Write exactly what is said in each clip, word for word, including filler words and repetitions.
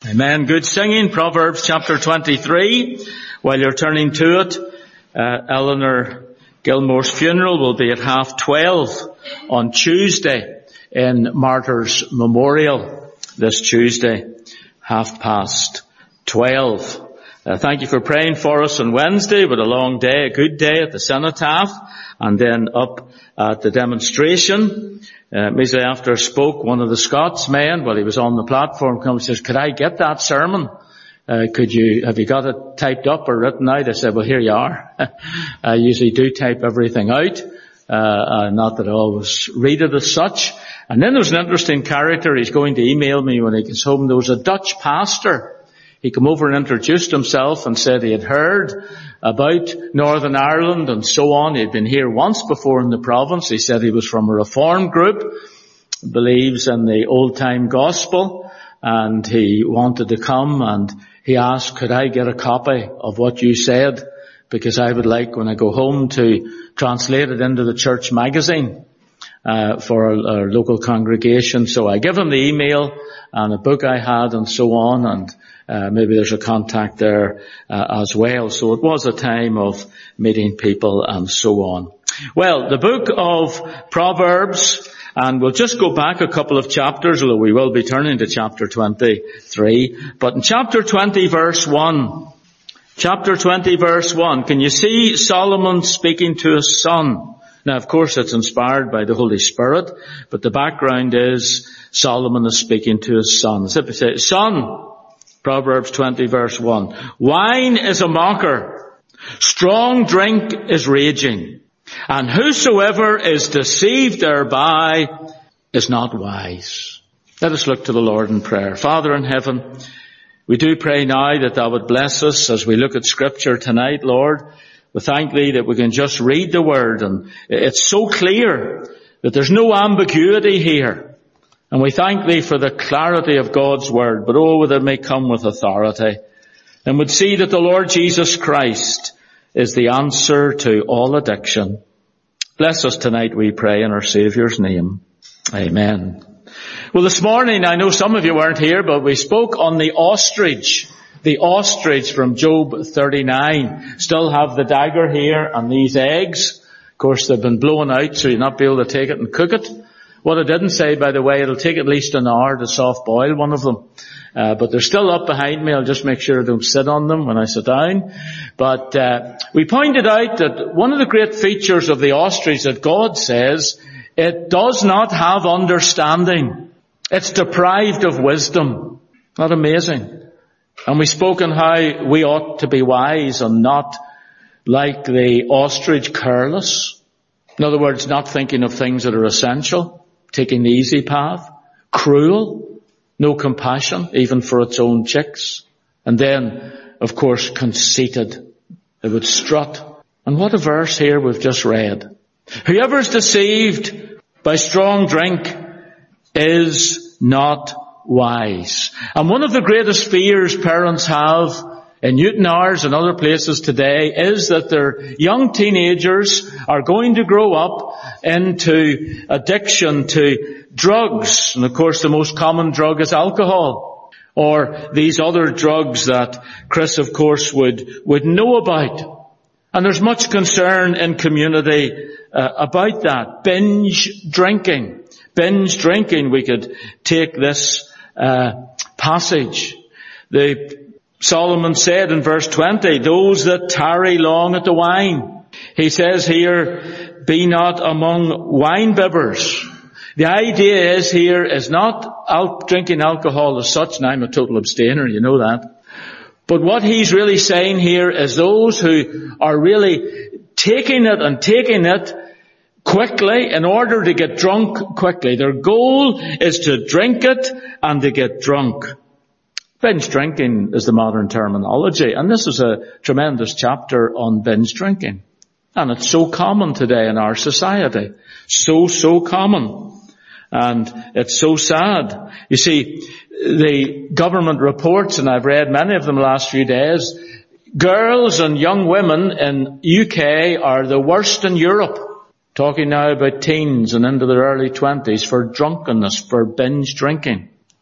Amen. Good singing. Proverbs chapter twenty-three. While you're turning to it, uh, Eleanor Gilmore's funeral will be at half twelve on Tuesday in Martyrs Memorial this Tuesday, half past twelve. Uh, thank you for praying for us on Wednesday with a long day, a good day at the cenotaph, and then up at the demonstration. Uh, immediately after I spoke, one of the Scotsmen, while he was on the platform, comes and says, "Could I get that sermon? Uh, could you, have you got it typed up or written out?" I said, "Well, here you are." I usually do type everything out, uh, uh, not that I always read it as such. And then there's an interesting character. He's going to email me when he gets home. There was a Dutch pastor. He came over and introduced himself and said he had heard about Northern Ireland and so on. He had been here once before in the province. He said he was from a reform group, believes in the old-time gospel, and he wanted to come, and he asked, "Could I get a copy of what you said? Because I would like, when I go home, to translate it into the church magazine uh, for our, our local congregation." So I give him the email and a book I had and so on, and Uh, maybe there's a contact there uh, as well. So it was a time of meeting people and so on. Well, the book of Proverbs, and we'll just go back a couple of chapters, although we will be turning to chapter twenty-three. But in chapter twenty verse one, chapter twenty verse one, can you see Solomon speaking to his son? Now, of course, it's inspired by the Holy Spirit, but the background is Solomon is speaking to his son. So if he says, "Son," Proverbs twenty verse one, "wine is a mocker, strong drink is raging, and whosoever is deceived thereby is not wise." Let us look to the Lord in prayer. Father in heaven, we do pray now that thou would bless us as we look at Scripture tonight, Lord. We thank thee that we can just read the Word, and it's so clear that there's no ambiguity here. And we thank thee for the clarity of God's Word, but oh, that it may come with authority. And would see that the Lord Jesus Christ is the answer to all addiction. Bless us tonight, we pray, in our Saviour's name. Amen. Well, this morning, I know some of you weren't here, but we spoke on the ostrich. The ostrich from Job thirty-nine. Still have the dagger here and these eggs. Of course, they've been blown out, so you'll not be able to take it and cook it. What I didn't say, by the way, it'll take at least an hour to soft boil one of them. Uh, but they're still up behind me. I'll just make sure I don't sit on them when I sit down. But uh, we pointed out that one of the great features of the ostrich that God says, it does not have understanding. It's deprived of wisdom. Not amazing? And we spoke on how we ought to be wise and not like the ostrich, careless. In other words, not thinking of things that are essential. Taking the easy path, cruel, no compassion, even for its own chicks. And then, of course, conceited. It would strut. And what a verse here we've just read. Whoever is deceived by strong drink is not wise. And one of the greatest fears parents have in Newtownards and other places today is that their young teenagers are going to grow up into addiction to drugs. And of course the most common drug is alcohol. Or these other drugs that Chris of course would, would know about. And there's much concern in community uh, about that. Binge drinking. Binge drinking, we could take this uh, passage. The Solomon said in verse twenty, "Those that tarry long at the wine." He says here, "Be not among wine-bibbers." The idea is here is not al- drinking alcohol as such, and I'm a total abstainer, you know that. But what he's really saying here is those who are really taking it and taking it quickly in order to get drunk quickly. Their goal is to drink it and to get drunk. Binge drinking is the modern terminology, and this is a tremendous chapter on binge drinking. And it's so common today in our society. So, so common. And it's so sad. You see, the government reports, and I've read many of them the last few days, girls and young women in U K are the worst in Europe. Talking now about teens and into their early twenties for drunkenness, for binge drinking.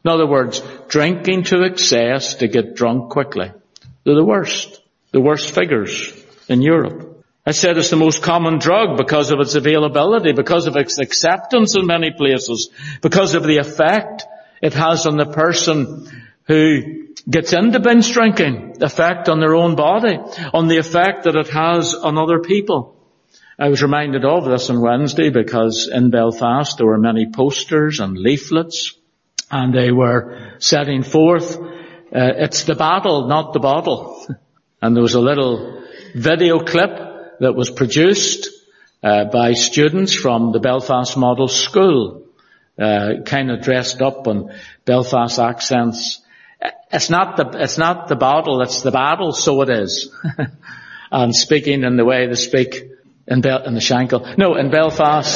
In other words, drinking to excess to get drunk quickly. They're the worst. The worst figures in Europe. I said it's the most common drug because of its availability, because of its acceptance in many places, because of the effect it has on the person who gets into binge drinking, the effect on their own body, on the effect that it has on other people. I was reminded of this on Wednesday because in Belfast there were many posters and leaflets, and they were setting forth, uh, it's the battle, not the bottle. And there was a little video clip that was produced uh, by students from the Belfast Model School, uh, kind of dressed up in Belfast accents. It's not the, it's not the bottle, it's the battle, so it is. And speaking in the way they speak in, Bel- in the Shankill. No, in Belfast.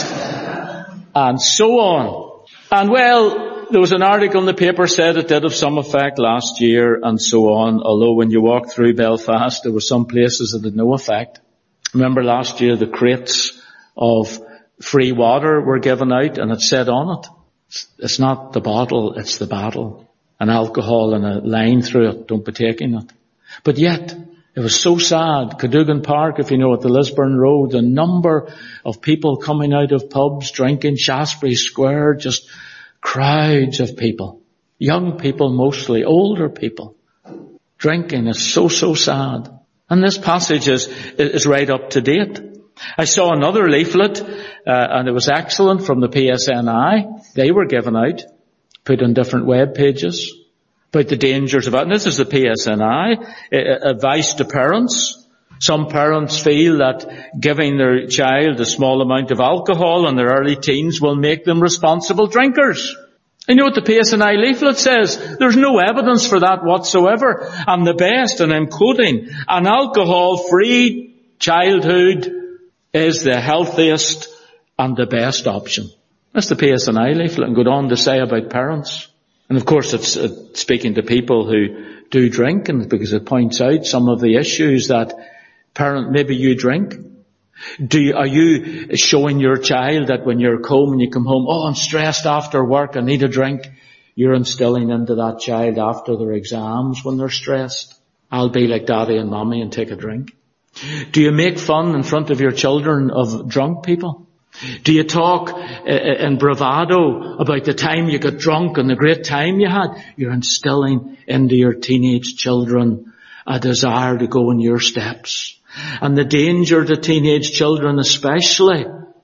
And so on. And well, there was an article in the paper said it did have some effect last year and so on, although when you walk through Belfast there were some places that had no effect. Remember last year the crates of free water were given out and it said on it, it's not the bottle, it's the battle. And alcohol and a line through it, don't be taking it. But yet, it was so sad. Cadogan Park, if you know, at the Lisburn Road, the number of people coming out of pubs, drinking, Shaftesbury Square, just crowds of people. Young people mostly, older people. Drinking is so, so sad. And this passage is, is right up to date. I saw another leaflet, uh, and it was excellent from the P S N I. They were given out, put on different web pages, about the dangers of it. And this is the P S N I, advice to parents. Some parents feel that giving their child a small amount of alcohol in their early teens will make them responsible drinkers. You know what the P S N I leaflet says? There's no evidence for that whatsoever. And the best, and I'm quoting, an alcohol-free childhood is the healthiest and the best option. That's the P S N I leaflet, and go on to say about parents. And of course it's uh, speaking to people who do drink, and because it points out some of the issues that parent, maybe you drink. Do you, are you showing your child that when you're home and you come home, oh, I'm stressed after work, I need a drink? You're instilling into that child after their exams when they're stressed, I'll be like daddy and mommy and take a drink. Do you make fun in front of your children of drunk people? Do you talk in bravado about the time you got drunk and the great time you had? You're instilling into your teenage children a desire to go in your steps. And the danger to teenage children especially,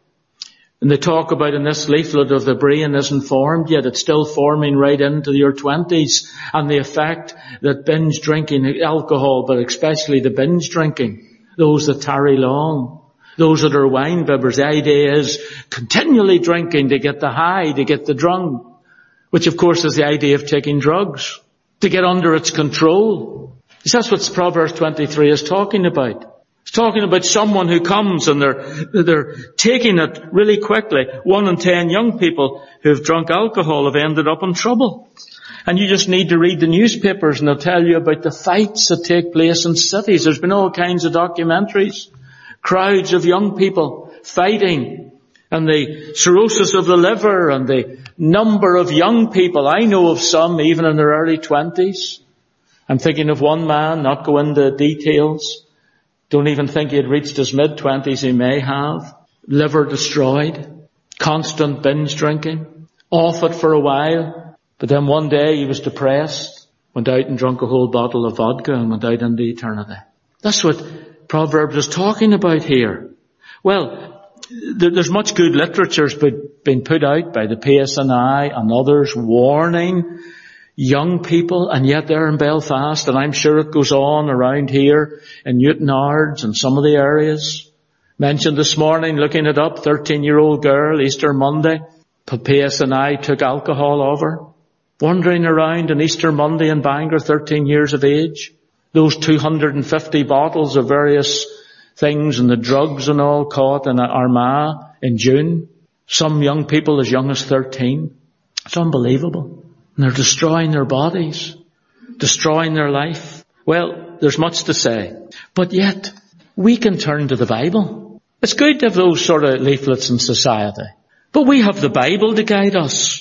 and they talk about in this leaflet of the brain isn't formed yet, it's still forming right into your twenties, and the effect that binge drinking, alcohol, but especially the binge drinking, those that tarry long, those that are wine bibbers, the idea is continually drinking to get the high, to get the drunk, which of course is the idea of taking drugs, to get under its control. That's what Proverbs twenty-three is talking about. It's talking about someone who comes and they're, they're taking it really quickly. One in ten young people who've drunk alcohol have ended up in trouble. And you just need to read the newspapers and they'll tell you about the fights that take place in cities. There's been all kinds of documentaries. Crowds of young people fighting, and the cirrhosis of the liver, and the number of young people. I know of some even in their early twenties. I'm thinking of one man, not go into details. Don't even think he had reached his mid-twenties, he may have. Liver destroyed. Constant binge drinking. Off it for a while. But then one day he was depressed. Went out and drank a whole bottle of vodka and went out into eternity. That's what Proverbs is talking about here. Well, there's much good literature been put out by the P S N I and others warning young people, and yet they're in Belfast, and I'm sure it goes on around here in Newtownards and some of the areas. Mentioned this morning, looking it up, thirteen-year-old girl, Easter Monday, P S N I took alcohol over. Wandering around on Easter Monday in Bangor, thirteen years of age. Those two hundred fifty bottles of various things and the drugs and all caught in Armagh in June. Some young people as young as thirteen. It's unbelievable. And they're destroying their bodies, destroying their life. Well, there's much to say. But yet, we can turn to the Bible. It's good to have those sort of leaflets in society. But we have the Bible to guide us.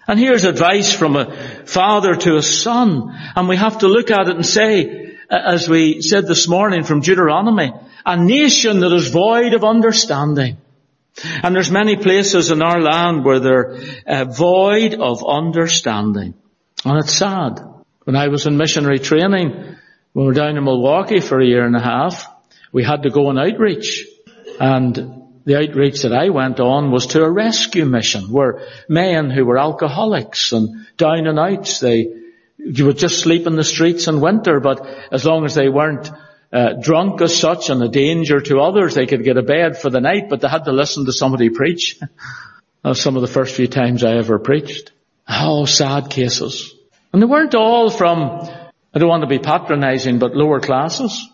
And here's advice from a father to a son. And we have to look at it and say, as we said this morning from Deuteronomy, a nation that is void of understanding. And there's many places in our land where they're uh, void of understanding. And it's sad. When I was in missionary training, when we were down in Milwaukee for a year and a half, we had to go on outreach. And the outreach that I went on was to a rescue mission where men who were alcoholics and down and outs, they you would just sleep in the streets in winter, but as long as they weren't uh, drunk as such and a danger to others, they could get a bed for the night, but they had to listen to somebody preach. That was some of the first few times I ever preached. Oh, sad cases. And they weren't all from, I don't want to be patronizing, but lower classes.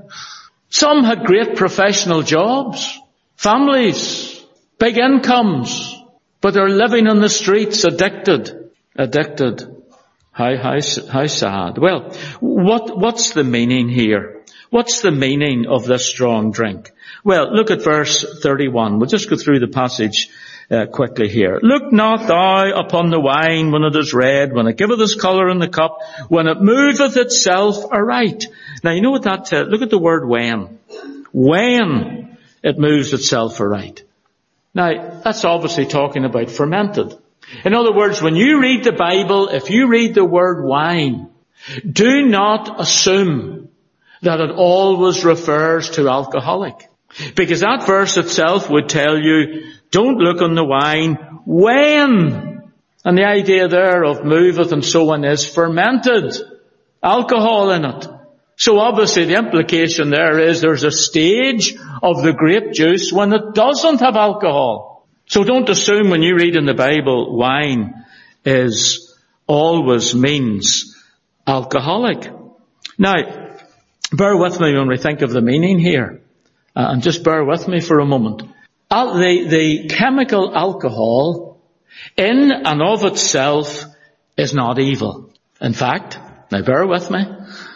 Some had great professional jobs, families, big incomes, but they're living on the streets addicted, addicted. How, how, how sad. Well, what, what's the meaning here? What's the meaning of this strong drink? Well, look at verse thirty-one. We'll just go through the passage uh, quickly here. Look not thou upon the wine when it is red, when it giveth its colour in the cup, when it moveth itself aright. Now, you know what that tells? Look at the word when. When it moves itself aright. Now, that's obviously talking about fermented. In other words, when you read the Bible, if you read the word wine, do not assume that it always refers to alcoholic. Because that verse itself would tell you, don't look on the wine when. And the idea there of moveth and so on is fermented. Alcohol in it. So obviously the implication there is there's a stage of the grape juice when it doesn't have alcohol. So don't assume when you read in the Bible wine is always means alcoholic. Now, bear with me when we think of the meaning here. Uh, and just bear with me for a moment. Al- the, the chemical alcohol in and of itself is not evil. In fact, now bear with me,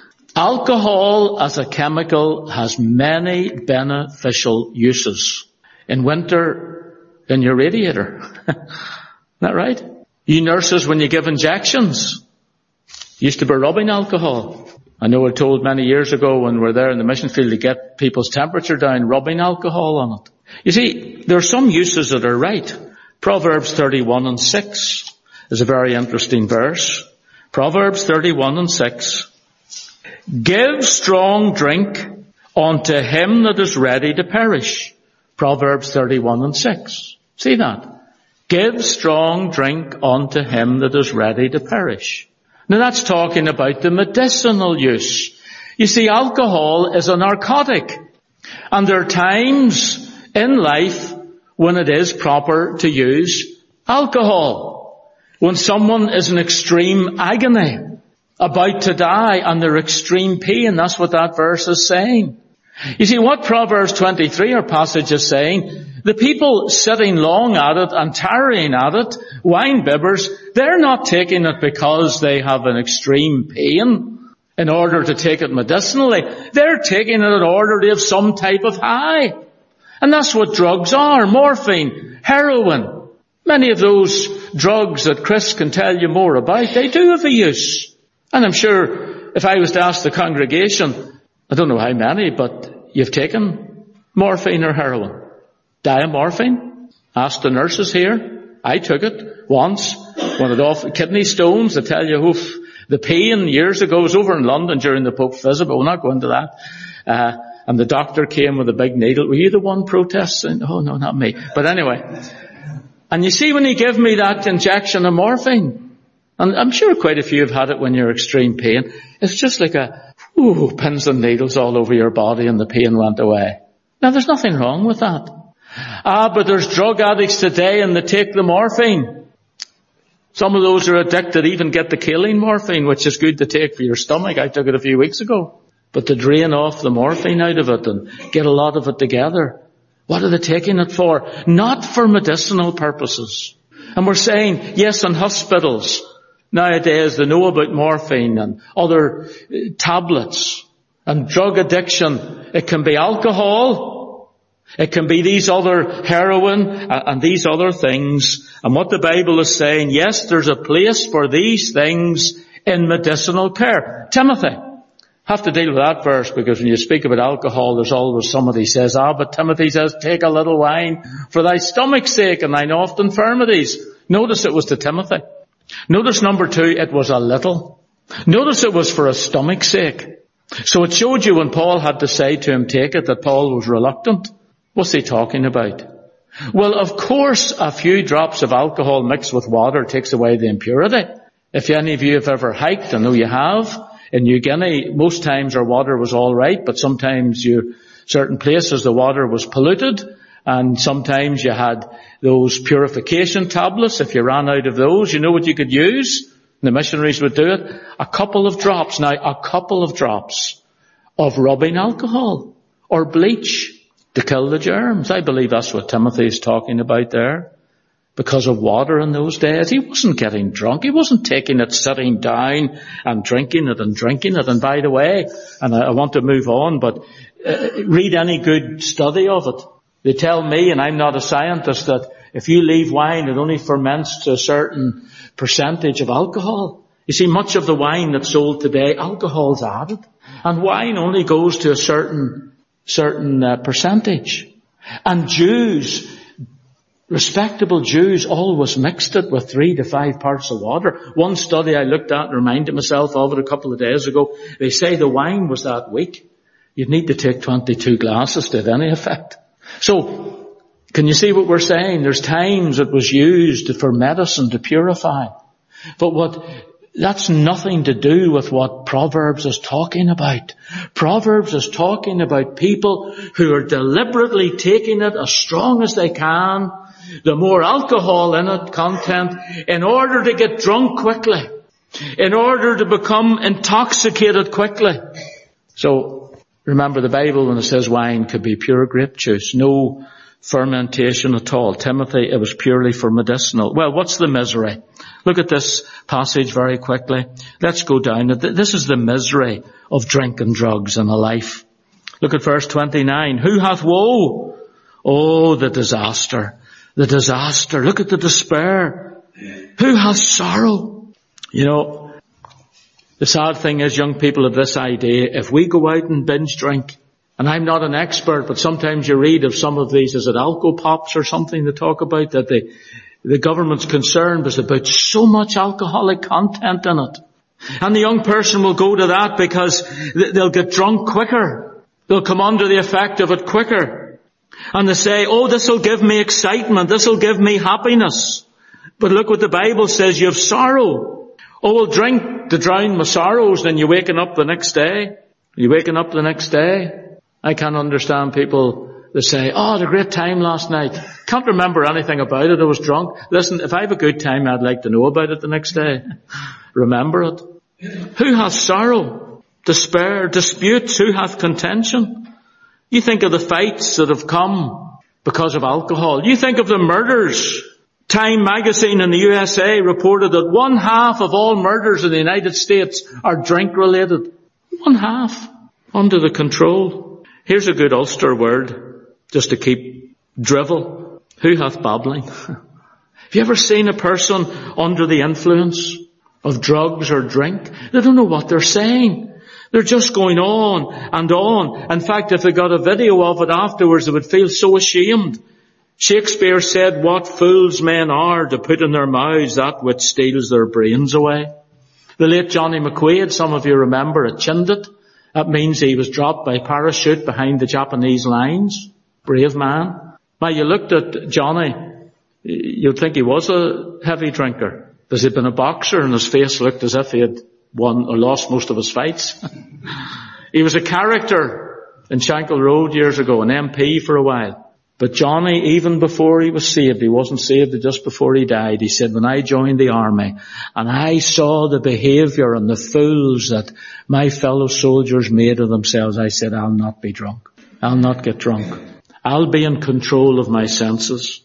alcohol as a chemical has many beneficial uses. In winter, in your radiator. Isn't that right? You nurses, when you give injections, used to be rubbing alcohol. I know we're told many years ago when we're there in the mission field to get people's temperature down, rubbing alcohol on it. You see, there are some uses that are right. Proverbs thirty-one and six is a very interesting verse. Proverbs thirty-one and six. Give strong drink unto him that is ready to perish. Proverbs thirty-one and six. See that? Give strong drink unto him that is ready to perish. Now that's talking about the medicinal use. You see, alcohol is a narcotic. And there are times in life when it is proper to use alcohol. When someone is in extreme agony, about to die, and they're extreme pain, that's what that verse is saying. You see, what Proverbs twenty-three, our passage, is saying, the people sitting long at it and tarrying at it, wine bibbers, they're not taking it because they have an extreme pain in order to take it medicinally. They're taking it in order to have some type of high. And that's what drugs are. Morphine, heroin. Many of those drugs that Chris can tell you more about, they do have a use. And I'm sure if I was to ask the congregation, I don't know how many, but you've taken morphine or heroin. Diamorphine. Ask the nurses here. I took it once. When it off kidney stones, I tell you, oof, the pain years ago was over in London during the Pope's visit, but we'll not go into that. Uh, and the doctor came with a big needle. Were you the one protesting? Oh no, not me. But anyway. And you see, when he gave me that injection of morphine, and I'm sure quite a few have had it when you're extreme pain, it's just like a, ooh, pins and needles all over your body and the pain went away. Now there's nothing wrong with that. Ah, but there's drug addicts today and they take the morphine. Some of those are addicted even get the Kaline morphine, which is good to take for your stomach. I took it a few weeks ago. But to drain off the morphine out of it and get a lot of it together, what are they taking it for? Not for medicinal purposes. And we're saying, yes, in hospitals nowadays they know about morphine and other tablets and drug addiction. It can be alcohol. It can be these other heroin and these other things. And what the Bible is saying, yes, there's a place for these things in medicinal care. Timothy, have to deal with that verse, because when you speak about alcohol, there's always somebody says, ah, but Timothy says, take a little wine for thy stomach's sake and thine oft infirmities. Notice it was to Timothy. Notice number two, it was a little. Notice it was for a stomach's sake. So it showed you when Paul had to say to him, take it, that Paul was reluctant. What's he talking about? Well, of course, a few drops of alcohol mixed with water takes away the impurity. If any of you have ever hiked, I know you have, in New Guinea, most times our water was all right, but sometimes you, certain places the water was polluted, and sometimes you had those purification tablets. If you ran out of those, you know what you could use? The missionaries would do it. A couple of drops, now a couple of drops of rubbing alcohol or bleach to kill the germs. I believe that's what Timothy is talking about there. Because of water in those days, he wasn't getting drunk. He wasn't taking it, sitting down and drinking it and drinking it. And by the way, and I, I want to move on, but uh, read any good study of it. They tell me, and I'm not a scientist, that if you leave wine, it only ferments to a certain percentage of alcohol. You see, much of the wine that's sold today, alcohol's added. And wine only goes to a certain certain uh, percentage. And Jews, respectable Jews, always mixed it with three to five parts of water. One study I looked at and reminded myself of it a couple of days ago, they say the wine was that weak. You'd need to take twenty-two glasses to have any effect. So, can you see what we're saying? There's times it was used for medicine to purify. But what that's nothing to do with what Proverbs is talking about. Proverbs is talking about people who are deliberately taking it as strong as they can, the more alcohol in it, content, in order to get drunk quickly, in order to become intoxicated quickly. So, remember the Bible when it says wine could be pure grape juice, no fermentation at all. Timothy, it was purely for medicinal. Well, what's the misery? Look at this passage very quickly. Let's go down. This is the misery of drink and drugs in a life. Look at verse twenty-nine. Who hath woe? Oh, the disaster. The disaster. Look at the despair. Who hath sorrow? You know, the sad thing is young people have this idea. If we go out and binge drink, and I'm not an expert, but sometimes you read of some of these, is it Alco-Pops or something they talk about, that the, the government's concern was about so much alcoholic content in it. And the young person will go to that because they'll get drunk quicker. They'll come under the effect of it quicker. And they say, oh, this will give me excitement, this will give me happiness. But look what the Bible says, you have sorrow. Oh, well, drink to drown my sorrows, then you're waking up the next day. You're waking up the next day. I can't understand people that say, oh, I had a great time last night. Can't remember anything about it. I was drunk. Listen, if I have a good time, I'd like to know about it the next day. Remember it. Who hath sorrow? Despair, disputes. Who hath contention? You think of the fights that have come because of alcohol. You think of the murders. Time magazine in the U S A reported that one half of all murders in the United States are drink related. One half. Under the control. Here's a good Ulster word, just to keep drivel. Who hath babbling? Have you ever seen a person under the influence of drugs or drink? They don't know what they're saying. They're just going on and on. In fact, if they got a video of it afterwards, they would feel so ashamed. Shakespeare said, what fools men are to put in their mouths that which steals their brains away. The late Johnny McQuaid, some of you remember, at Chindit. That means he was dropped by parachute behind the Japanese lines. Brave man. Now you looked at Johnny, you'd think he was a heavy drinker. Because he'd been a boxer and his face looked as if he had won or lost most of his fights. He was a character in Shankill Road years ago, an M P for a while. But Johnny, even before he was saved, he wasn't saved just before he died. He said, when I joined the army and I saw the behaviour and the fools that my fellow soldiers made of themselves, I said, I'll not be drunk. I'll not get drunk. I'll be in control of my senses.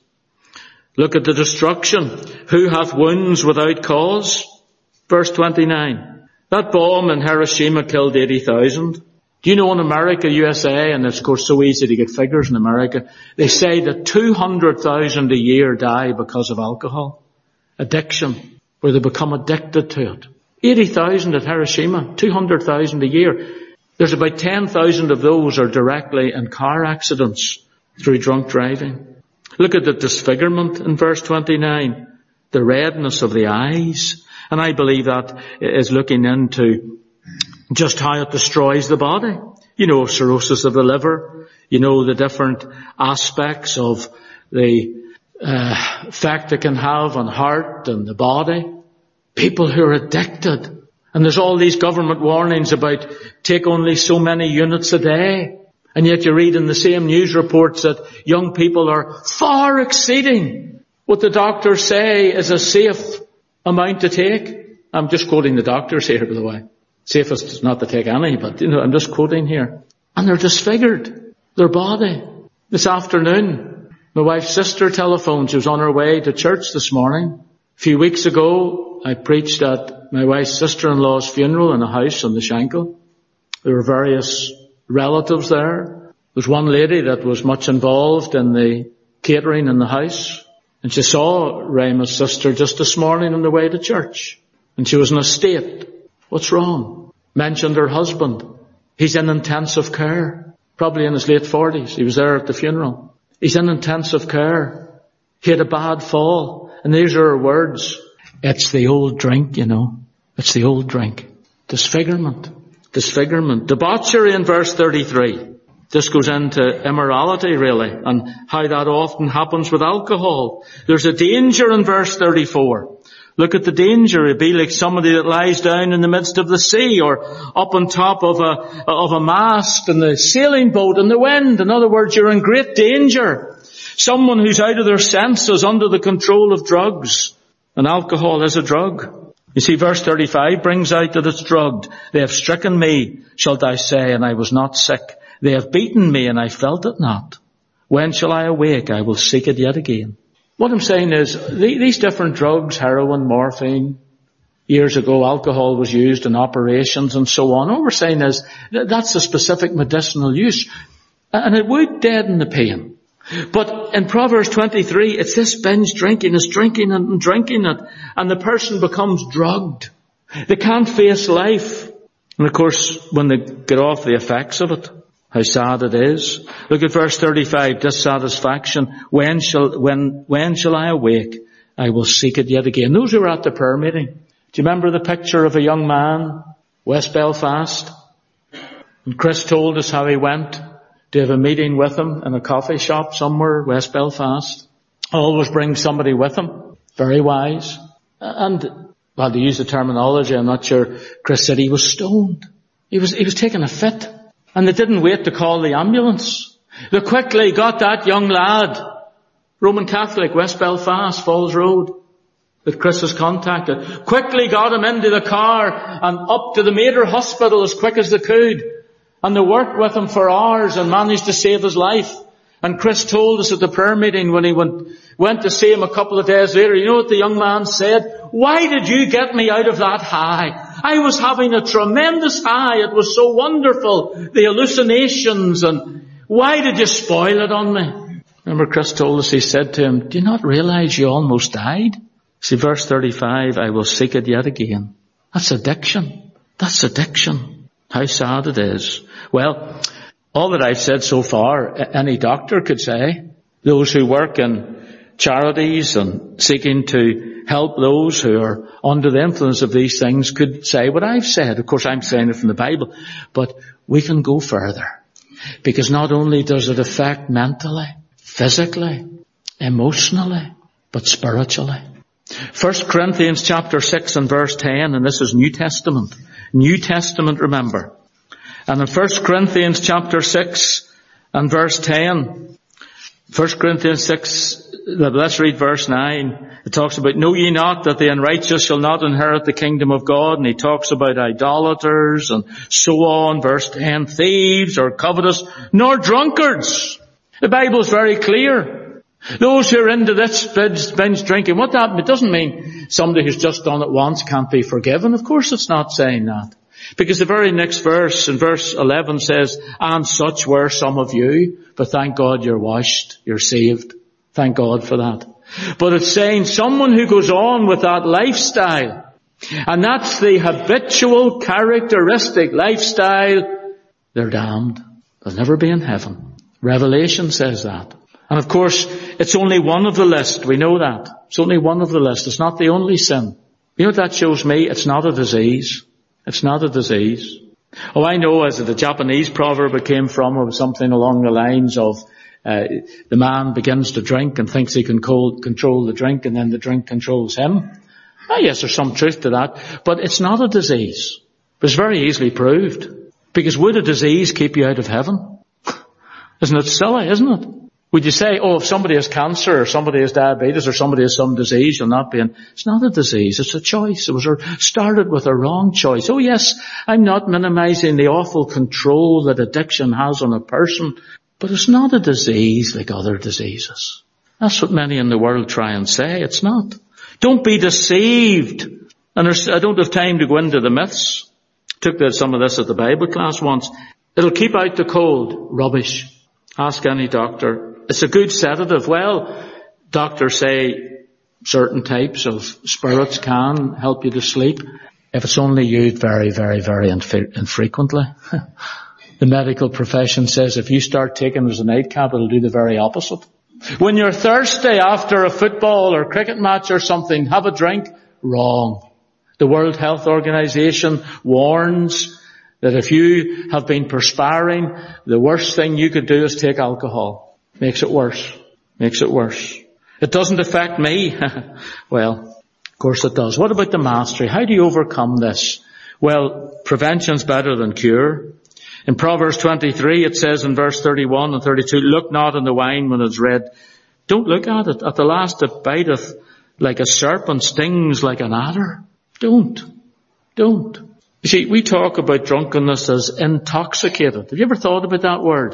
Look at the destruction. Who hath wounds without cause? Verse twenty-nine. That bomb in Hiroshima killed eighty thousand. Do you know in America, U S A, and it's of course so easy to get figures in America, they say that two hundred thousand a year die because of alcohol addiction, where they become addicted to it. eighty thousand at Hiroshima, two hundred thousand a year. There's about ten thousand of those are directly in car accidents through drunk driving. Look at the disfigurement in verse twenty-nine. The redness of the eyes. And I believe that is looking into just how it destroys the body. You know, cirrhosis of the liver. You know, the different aspects of the uh, effect it can have on heart and the body. People who are addicted. And there's all these government warnings about take only so many units a day. And yet you read in the same news reports that young people are far exceeding what the doctors say is a safe amount to take. I'm just quoting the doctors here, by the way. Safest is not to take any, but you know, I'm just quoting here. And they're disfigured. Their body. This afternoon, my wife's sister telephoned. She was on her way to church this morning. A few weeks ago, I preached at my wife's sister-in-law's funeral in a house on the Shankill. There were various relatives there. There was one lady that was much involved in the catering in the house. And she saw Rayma's sister just this morning on the way to church. And she was in a state. What's wrong? Mentioned her husband. He's in intensive care. Probably in his late forties. He was there at the funeral. He's in intensive care. He had a bad fall. And these are her words. It's the old drink, you know. It's the old drink. Disfigurement. Disfigurement. Debauchery in verse thirty-three. This goes into immorality, really, and how that often happens with alcohol. There's a danger in verse thirty-four. Look at the danger. It'd be like somebody that lies down in the midst of the sea or up on top of a, of a mast in the sailing boat in the wind. In other words, you're in great danger. Someone who's out of their senses under the control of drugs. And alcohol is a drug. You see, verse thirty-five brings out that it's drugged. They have stricken me, shalt thou say, and I was not sick. They have beaten me, and I felt it not. When shall I awake? I will seek it yet again. What I'm saying is, these different drugs, heroin, morphine, years ago alcohol was used in operations and so on. What we're saying is, that's a specific medicinal use. And it would deaden the pain. But in Proverbs twenty-three, it's this binge drinking, it's drinking and drinking it, and the person becomes drugged. They can't face life. And of course, when they get off the effects of it, how sad it is. Look at verse thirty-five, dissatisfaction. When shall, when, when shall I awake? I will seek it yet again. Those who were at the prayer meeting. Do you remember the picture of a young man, West Belfast? And Chris told us how he went to have a meeting with him in a coffee shop somewhere, West Belfast. Always bring somebody with him. Very wise. And, well, to use the terminology, I'm not sure, Chris said he was stoned. He was, he was taking a fit. And they didn't wait to call the ambulance. They quickly got that young lad, Roman Catholic, West Belfast, Falls Road, that Chris has contacted, quickly got him into the car and up to the Mater Hospital as quick as they could. And they worked with him for hours and managed to save his life. And Chris told us at the prayer meeting when he went, went to see him a couple of days later, you know what the young man said? Why did you get me out of that high? I was having a tremendous high. It was so wonderful. The hallucinations, and why did you spoil it on me? Remember Chris told us, he said to him, do you not realize you almost died? See, verse thirty-five, I will seek it yet again. That's addiction. That's addiction. How sad it is. Well, all that I've said so far, any doctor could say. Those who work in charities and seeking to help those who are under the influence of these things could say what I've said. Of course, I'm saying it from the Bible, but we can go further. Because not only does it affect mentally, physically, emotionally, but spiritually. First Corinthians chapter six and verse ten, and this is New Testament. New Testament, remember. And in First Corinthians chapter six and verse ten, First Corinthians six, let's read verse nine. It talks about, know ye not that the unrighteous shall not inherit the kingdom of God? And he talks about idolaters and so on. Verse ten, thieves or covetous, nor drunkards. The Bible is very clear. Those who are into this binge, binge drinking, what that, it doesn't mean somebody who's just done it once can't be forgiven. Of course it's not saying that. Because the very next verse, in verse eleven says, and such were some of you, but thank God you're washed, you're saved. Thank God for that. But it's saying someone who goes on with that lifestyle, and that's the habitual characteristic lifestyle, they're damned. They'll never be in heaven. Revelation says that. And of course, it's only one of the list. We know that. It's only one of the list. It's not the only sin. You know what that shows me? It's not a disease. It's not a disease. Oh, I know as the Japanese proverb it came from, it was something along the lines of, uh, the man begins to drink and thinks he can co- control the drink, and then the drink controls him. Ah, yes, there's some truth to that. But it's not a disease. It's very easily proved. Because would a disease keep you out of heaven? Isn't it silly, isn't it? Would you say, oh, if somebody has cancer or somebody has diabetes or somebody has some disease, you'll not be in? It's not a disease. It's a choice. It was started with a wrong choice. Oh yes, I'm not minimizing the awful control that addiction has on a person, but it's not a disease like other diseases. That's what many in the world try and say. It's not. Don't be deceived. And there's, I don't have time to go into the myths. Took some of this at the Bible class once. It'll keep out the cold. Rubbish. Ask any doctor. It's a good sedative. Well, doctors say certain types of spirits can help you to sleep if it's only used very, very, very inf- infrequently. The medical profession says if you start taking it as a nightcap, it'll do the very opposite. When you're thirsty after a football or cricket match or something, have a drink. Wrong. The World Health Organization warns that if you have been perspiring, the worst thing you could do is take alcohol. Makes it worse. Makes it worse. It doesn't affect me. Well, of course it does. What about the mastery? How do you overcome this? Well, prevention's better than cure. In Proverbs twenty-three, it says in verse thirty-one and thirty-two, look not on the wine when it's red. Don't look at it. At the last it biteth like a serpent, stings like an adder. Don't. Don't. You see, we talk about drunkenness as intoxicated. Have you ever thought about that word?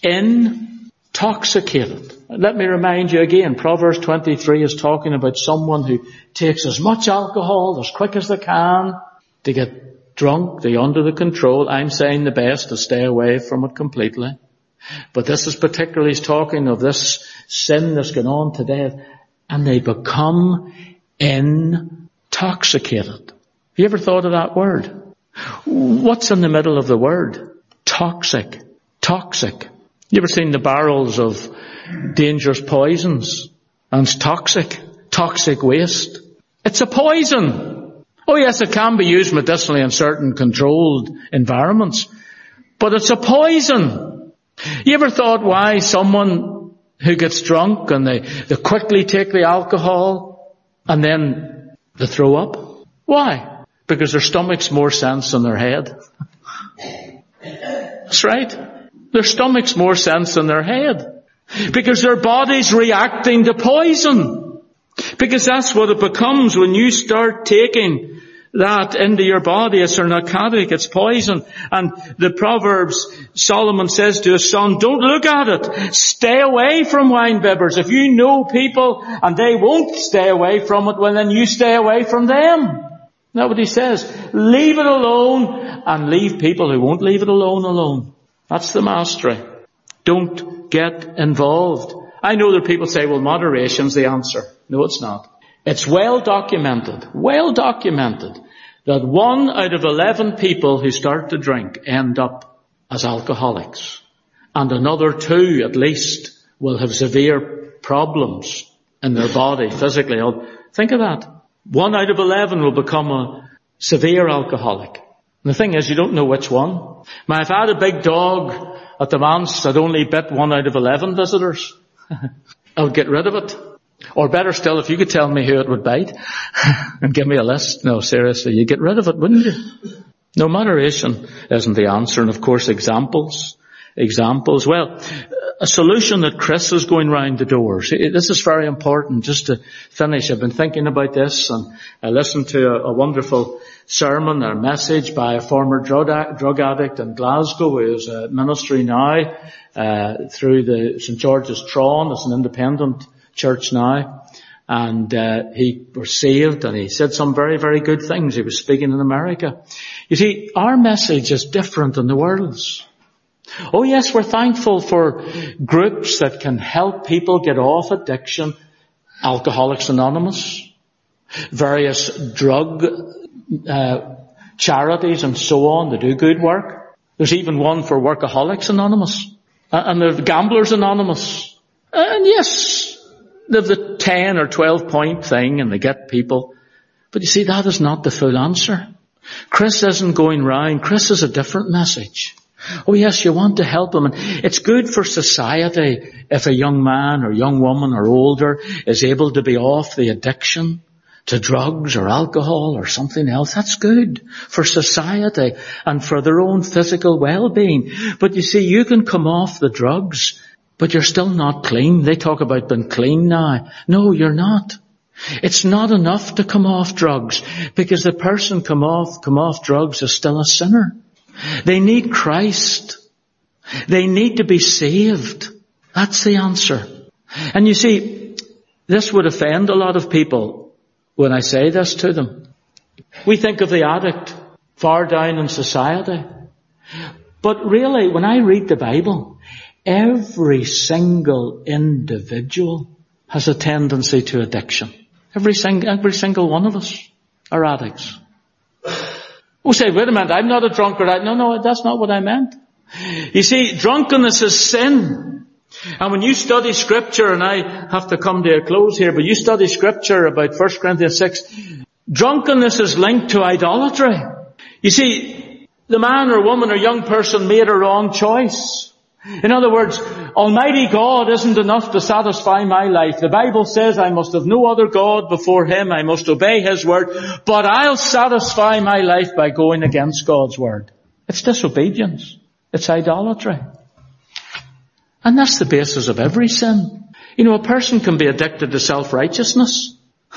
Intoxicated. Let me remind you again, Proverbs twenty-three is talking about someone who takes as much alcohol as quick as they can to get drunk, they're under the control. I'm saying the best to stay away from it completely. But this is particularly talking of this sin that's going on today, and they become intoxicated. Have you ever thought of that word? What's in the middle of the word? Toxic. Toxic. You ever seen the barrels of dangerous poisons? And it's toxic. Toxic waste. It's a poison. Oh yes, it can be used medicinally in certain controlled environments. But it's a poison. You ever thought why someone who gets drunk and they, they quickly take the alcohol and then they throw up? Why? Because their stomach's more sense than their head. That's right. Their stomach's more sense than their head. Because their body's reacting to poison. Because that's what it becomes when you start taking that into your body. It's a narcotic, it's poison. And the Proverbs, Solomon says to his son, don't look at it. Stay away from wine bibbers. If you know people and they won't stay away from it, well then you stay away from them. That's what he says. Leave it alone and leave people who won't leave it alone alone. That's the mastery. Don't get involved. I know that people say, well, moderation's the answer. No, it's not. It's well documented, well documented, that one out of eleven people who start to drink end up as alcoholics. And another two, at least, will have severe problems in their body, physically. Think of that. One out of eleven will become a severe alcoholic. And the thing is, you don't know which one. Now, if I had a big dog at the manse that only bit one out of eleven visitors, I would get rid of it. Or better still, if you could tell me who it would bite and give me a list. No, seriously, you'd get rid of it, wouldn't you? No, moderation isn't the answer. And of course, examples. Examples. Well, a solution that Chris is going round the doors. This is very important. Just to finish, I've been thinking about this, and I listened to a, a wonderful sermon or message by a former drug, drug addict in Glasgow who is a ministry now uh, through the Saint George's Tron. It's an independent church now. And uh, he was saved, and he said some very, very good things. He was speaking in America. You see, our message is different than the world's. Oh yes, we're thankful for groups that can help people get off addiction. Alcoholics Anonymous, various drug uh, charities and so on that do good work. There's even one for Workaholics Anonymous. Uh, and there's Gamblers Anonymous. And yes, they've the ten or twelve point thing and they get people. But you see, that is not the full answer. Chris isn't going round. Chris has a different message. Oh yes, you want to help them. And it's good for society if a young man or young woman or older is able to be off the addiction to drugs or alcohol or something else. That's good for society and for their own physical well-being. But you see, you can come off the drugs, but you're still not clean. They talk about being clean now. No, you're not. It's not enough to come off drugs, because the person come off, come off drugs is still a sinner. They need Christ. They need to be saved. That's the answer. And you see, this would offend a lot of people when I say this to them. We think of the addict far down in society. But really, when I read the Bible, every single individual has a tendency to addiction. Every, sing- every single one of us are addicts. Oh, say, wait a minute, I'm not a drunkard. I, no, no, that's not what I meant. You see, drunkenness is sin. And when you study Scripture, and I have to come to a close here, but you study Scripture about First Corinthians six, drunkenness is linked to idolatry. You see, the man or woman or young person made a wrong choice. In other words, Almighty God isn't enough to satisfy my life. The Bible says I must have no other God before Him. I must obey His word. But I'll satisfy my life by going against God's word. It's disobedience. It's idolatry. And that's the basis of every sin. You know, a person can be addicted to self-righteousness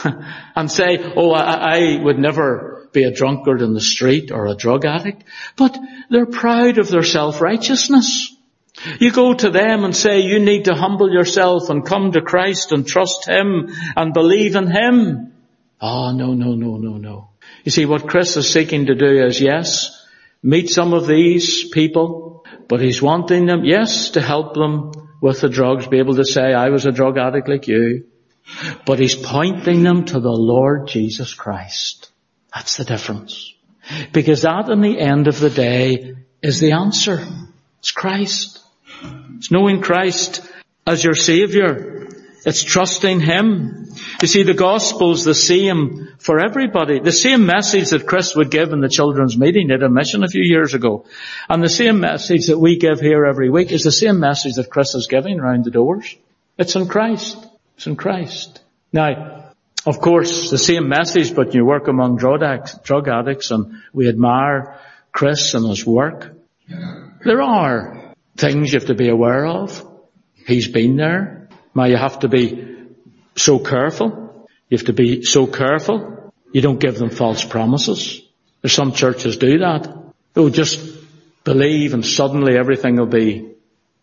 and say, oh, I, I would never be a drunkard in the street or a drug addict. But they're proud of their self-righteousness. You go to them and say, you need to humble yourself and come to Christ and trust Him and believe in Him. Oh, no, no, no, no, no. You see, what Chris is seeking to do is, yes, meet some of these people, but he's wanting them, yes, to help them with the drugs, be able to say, I was a drug addict like you. But he's pointing them to the Lord Jesus Christ. That's the difference. Because that, in the end of the day, is the answer. It's Christ. It's knowing Christ as your Saviour. It's trusting Him. You see, the gospel's the same for everybody. The same message that Chris would give in the children's meeting at a mission a few years ago. And the same message that we give here every week is the same message that Chris is giving around the doors. It's in Christ. It's in Christ. Now, of course, the same message, but you work among drug addicts, drug addicts and we admire Chris and his work. There are things you have to be aware of. He's been there. Now you have to be so careful. You have to be so careful. You don't give them false promises. There's some churches do that. They'll just believe and suddenly everything will be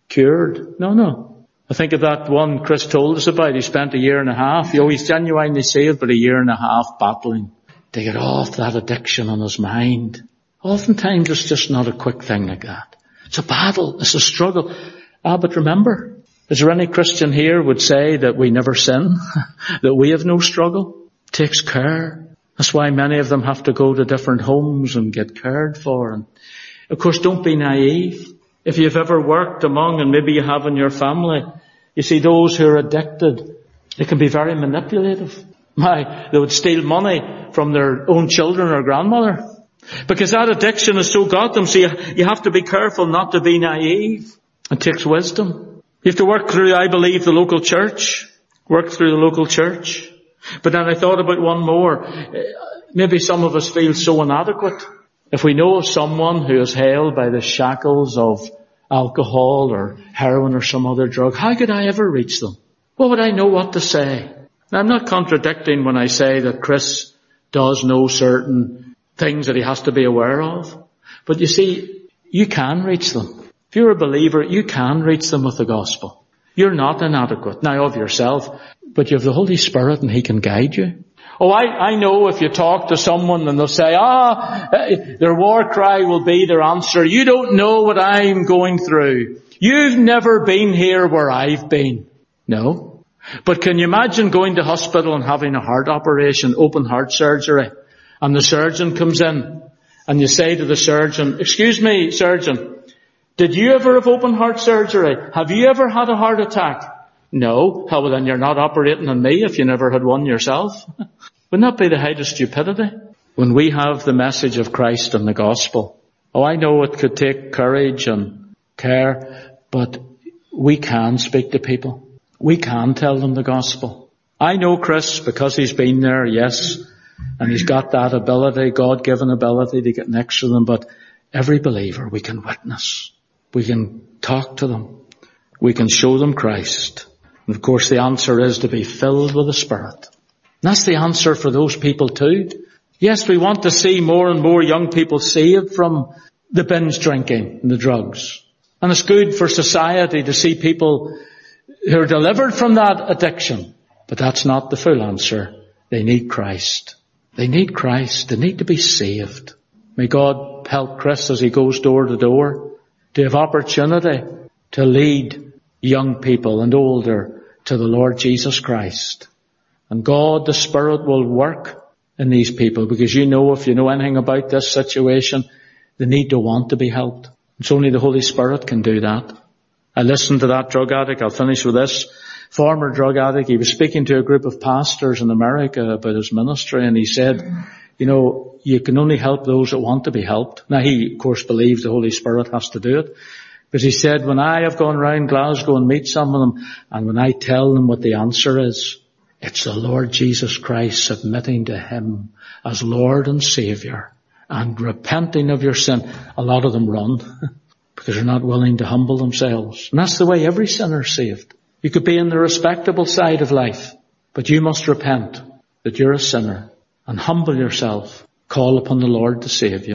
cured. No, no. I think of that one Chris told us about. He spent a year and a half. You know, he's genuinely saved, but a year and a half battling to get off that addiction on his mind. Oftentimes it's just not a quick thing like that. It's a battle. It's a struggle. Ah, but remember, is there any Christian here would say that we never sin? That we have no struggle? It takes care. That's why many of them have to go to different homes and get cared for. And of course, don't be naive. If you've ever worked among, and maybe you have in your family, you see those who are addicted, they can be very manipulative. My, they would steal money from their own children or grandmother. Because that addiction has so got them. So you, you have to be careful not to be naive. It takes wisdom. You have to work through, I believe, the local church. Work through the local church. But then I thought about one more. Maybe some of us feel so inadequate. If we know of someone who is held by the shackles of alcohol or heroin or some other drug, how could I ever reach them? What would I know what to say? Now, I'm not contradicting when I say that Chris does know certain things that he has to be aware of. But you see, you can reach them. If you're a believer, you can reach them with the gospel. You're not inadequate. Now, of yourself, but you have the Holy Spirit and He can guide you. Oh, I, I know if you talk to someone and they'll say, ah, their war cry will be their answer. You don't know what I'm going through. You've never been here where I've been. No. But can you imagine going to hospital and having a heart operation, open heart surgery, and the surgeon comes in and you say to the surgeon, excuse me, surgeon, did you ever have open heart surgery? Have you ever had a heart attack? No. How, well, then you're not operating on me if you never had one yourself. Wouldn't that be the height of stupidity? When we have the message of Christ and the gospel. Oh, I know it could take courage and care, but we can speak to people. We can tell them the gospel. I know Chris because he's been there, yes, and he's got that ability, God-given ability to get next to them, but every believer we can witness. We can talk to them. We can show them Christ. And of course the answer is to be filled with the Spirit. And that's the answer for those people too. Yes, we want to see more and more young people saved from the binge drinking and the drugs. And it's good for society to see people who are delivered from that addiction. But that's not the full answer. They need Christ. They need Christ. They need to be saved. May God help Chris as he goes door to door to have opportunity to lead young people and older to the Lord Jesus Christ. And God, the Spirit, will work in these people, because you know, if you know anything about this situation, they need to want to be helped. It's only the Holy Spirit can do that. I listened to that drug addict. I'll finish with this. Former drug addict. He was speaking to a group of pastors in America about his ministry, and he said, you know, you can only help those that want to be helped. Now, he, of course, believes the Holy Spirit has to do it. But he said, when I have gone round Glasgow and meet some of them, and when I tell them what the answer is, it's the Lord Jesus Christ submitting to Him as Lord and Saviour and repenting of your sin. A lot of them run because they're not willing to humble themselves. And that's the way every sinner's saved. You could be in the respectable side of life, but you must repent that you're a sinner and humble yourself. Call upon the Lord to save you.